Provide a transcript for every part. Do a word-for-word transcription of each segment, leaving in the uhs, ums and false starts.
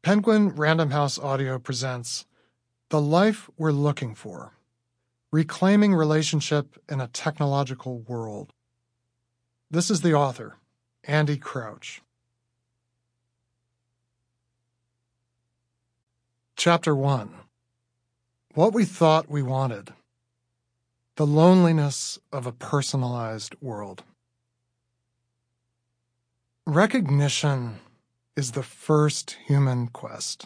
Penguin Random House Audio presents The Life We're Looking For, Reclaiming Relationship in a Technological World. This is the author, Andy Crouch. Chapter one. What We Thought We Wanted. The Loneliness of a Personalized World. Recognition is the first human quest.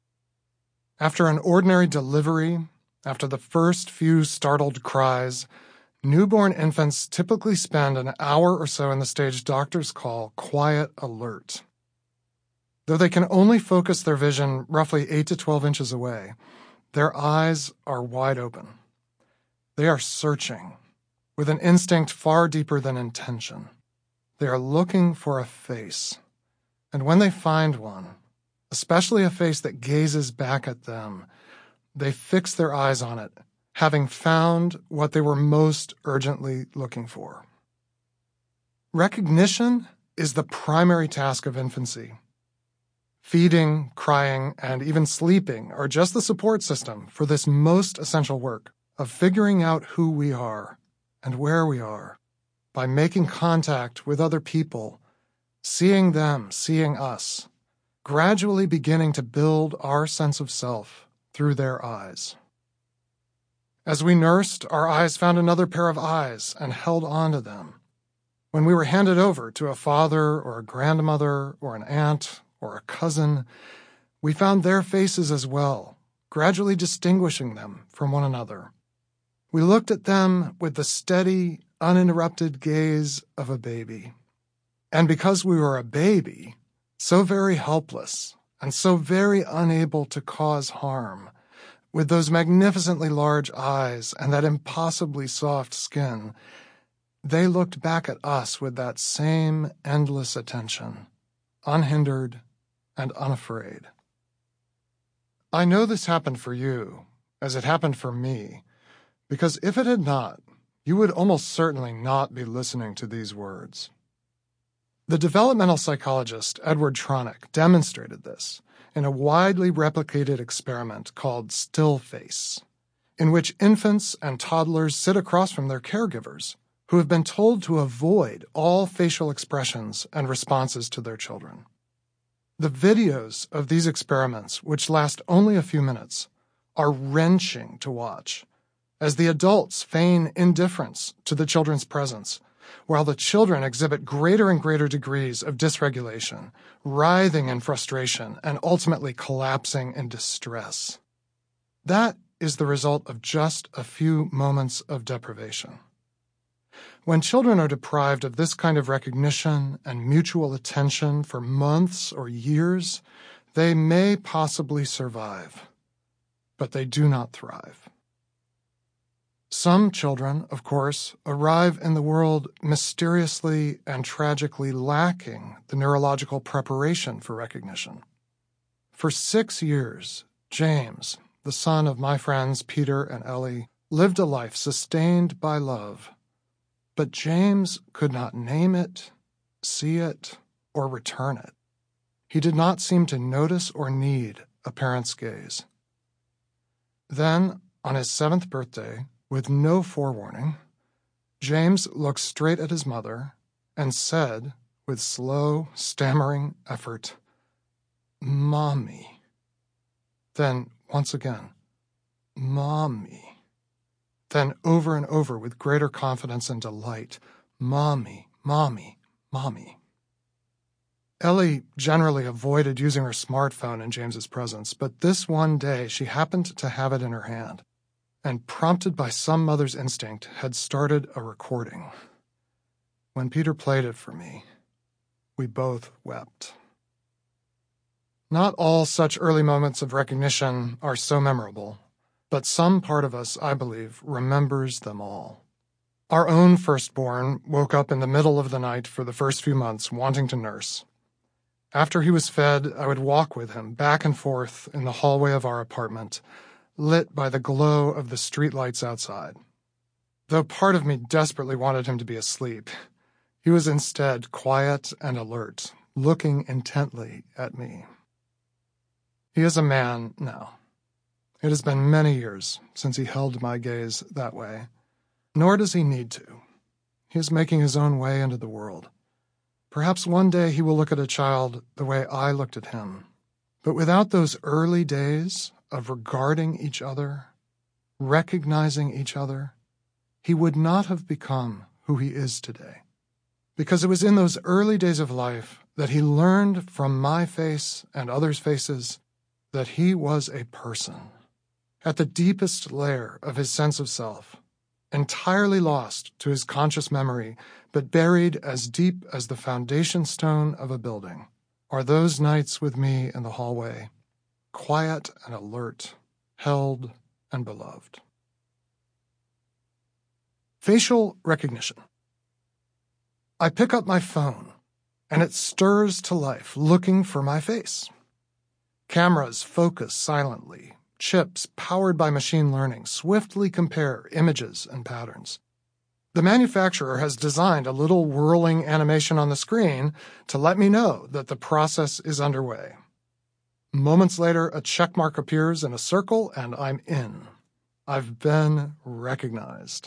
After an ordinary delivery, after the first few startled cries, newborn infants typically spend an hour or so in the stage doctors call quiet alert. Though they can only focus their vision roughly eight to twelve inches away, their eyes are wide open. They are searching, with an instinct far deeper than intention. They are looking for a face. And when they find one, especially a face that gazes back at them, they fix their eyes on it, having found what they were most urgently looking for. Recognition is the primary task of infancy. Feeding, crying, and even sleeping are just the support system for this most essential work of figuring out who we are and where we are by making contact with other people, seeing them, seeing us, gradually beginning to build our sense of self through their eyes. As we nursed, our eyes found another pair of eyes and held on to them. When we were handed over to a father or a grandmother or an aunt or a cousin, we found their faces as well, gradually distinguishing them from one another. We looked at them with the steady, uninterrupted gaze of a baby. And because we were a baby, so very helpless and so very unable to cause harm, with those magnificently large eyes and that impossibly soft skin, they looked back at us with that same endless attention, unhindered and unafraid. I know this happened for you, as it happened for me, because if it had not, you would almost certainly not be listening to these words. The developmental psychologist Edward Tronick demonstrated this in a widely replicated experiment called Stillface, in which infants and toddlers sit across from their caregivers, who have been told to avoid all facial expressions and responses to their children. The videos of these experiments, which last only a few minutes, are wrenching to watch, as the adults feign indifference to the children's presence, while the children exhibit greater and greater degrees of dysregulation, writhing in frustration, and ultimately collapsing in distress. That is the result of just a few moments of deprivation. When children are deprived of this kind of recognition and mutual attention for months or years, they may possibly survive, but they do not thrive. Some children, of course, arrive in the world mysteriously and tragically lacking the neurological preparation for recognition. For six years, James, the son of my friends Peter and Ellie, lived a life sustained by love. But James could not name it, see it, or return it. He did not seem to notice or need a parent's gaze. Then, on his seventh birthday, with no forewarning, James looked straight at his mother and said, with slow, stammering effort, "Mommy." Then, once again, "Mommy." Then, over and over with greater confidence and delight, "Mommy, Mommy, Mommy." Ellie generally avoided using her smartphone in James's presence, but this one day she happened to have it in her hand, and prompted by some mother's instinct, had started a recording. When Peter played it for me, we both wept. Not all such early moments of recognition are so memorable, but some part of us, I believe, remembers them all. Our own firstborn woke up in the middle of the night for the first few months wanting to nurse. After he was fed, I would walk with him back and forth in the hallway of our apartment, lit by the glow of the streetlights outside. Though part of me desperately wanted him to be asleep, he was instead quiet and alert, looking intently at me. He is a man now. It has been many years since he held my gaze that way, nor does he need to. He is making his own way into the world. Perhaps one day he will look at a child the way I looked at him. But without those early days of regarding each other, recognizing each other, he would not have become who he is today. Because it was in those early days of life that he learned from my face and others' faces that he was a person, at the deepest layer of his sense of self, entirely lost to his conscious memory, but buried as deep as the foundation stone of a building, are those nights with me in the hallway, quiet and alert, held and beloved. Facial recognition. I pick up my phone, and it stirs to life, looking for my face. Cameras focus silently. Chips, powered by machine learning, swiftly compare images and patterns. The manufacturer has designed a little whirling animation on the screen to let me know that the process is underway. Moments later, a checkmark appears in a circle, and I'm in. I've been recognized.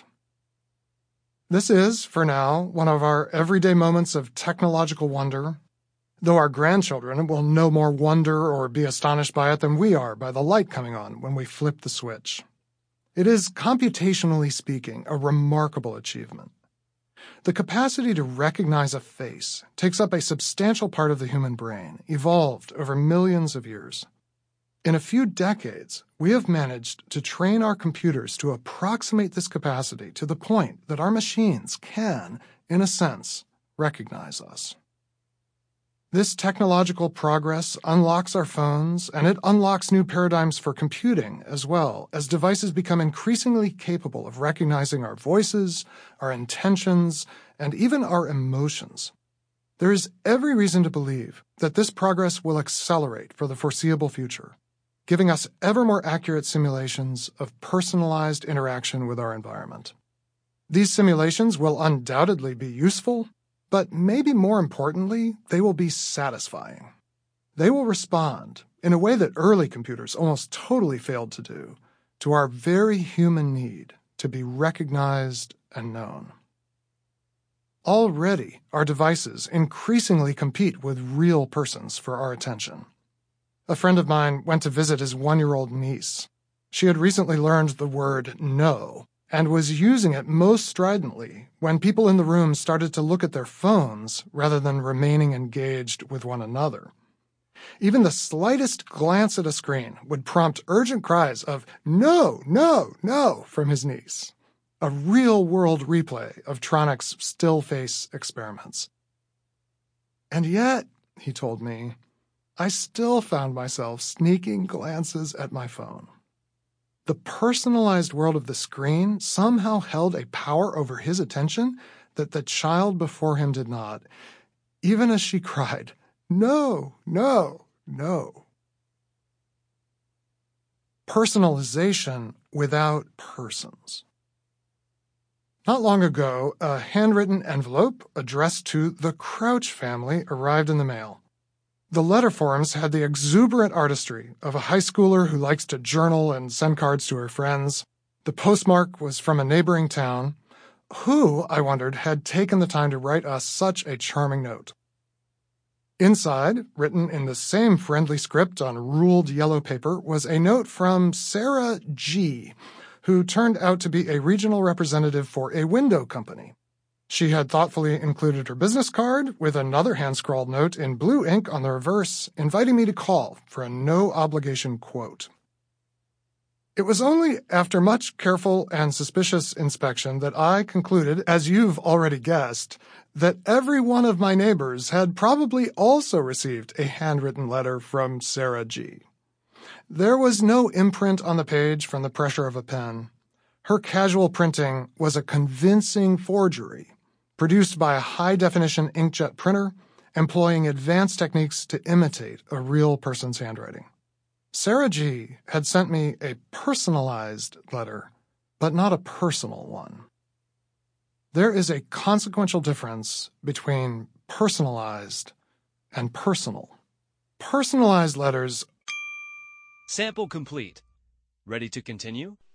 This is, for now, one of our everyday moments of technological wonder, though our grandchildren will no more wonder or be astonished by it than we are by the light coming on when we flip the switch. It is, computationally speaking, a remarkable achievement. The capacity to recognize a face takes up a substantial part of the human brain, evolved over millions of years. In a few decades, we have managed to train our computers to approximate this capacity to the point that our machines can, in a sense, recognize us. This technological progress unlocks our phones, and it unlocks new paradigms for computing as well, as devices become increasingly capable of recognizing our voices, our intentions, and even our emotions. There is every reason to believe that this progress will accelerate for the foreseeable future, giving us ever more accurate simulations of personalized interaction with our environment. These simulations will undoubtedly be useful, but maybe more importantly, they will be satisfying. They will respond, in a way that early computers almost totally failed to do, to our very human need to be recognized and known. Already, our devices increasingly compete with real persons for our attention. A friend of mine went to visit his one-year-old niece. She had recently learned the word no, and was using it most stridently when people in the room started to look at their phones rather than remaining engaged with one another. Even the slightest glance at a screen would prompt urgent cries of "no, no, no" from his niece, a real-world replay of Tronic's still-face experiments. And yet, he told me, I still found myself sneaking glances at my phone. The personalized world of the screen somehow held a power over his attention that the child before him did not, even as she cried, "No, no, no." Personalization without persons. Not long ago, a handwritten envelope addressed to the Crouch family arrived in the mail. The letter forms had the exuberant artistry of a high schooler who likes to journal and send cards to her friends. The postmark was from a neighboring town. Who, I wondered, had taken the time to write us such a charming note? Inside, written in the same friendly script on ruled yellow paper, was a note from Sarah G., who turned out to be a regional representative for a window company. She had thoughtfully included her business card with another hand-scrawled note in blue ink on the reverse, inviting me to call for a no-obligation quote. It was only after much careful and suspicious inspection that I concluded, as you've already guessed, that every one of my neighbors had probably also received a handwritten letter from Sarah G. There was no imprint on the page from the pressure of a pen. Her casual printing was a convincing forgery, produced by a high-definition inkjet printer, employing advanced techniques to imitate a real person's handwriting. Sarah G. had sent me a personalized letter, but not a personal one. There is a consequential difference between personalized and personal. Personalized letters Sample complete. Ready to continue?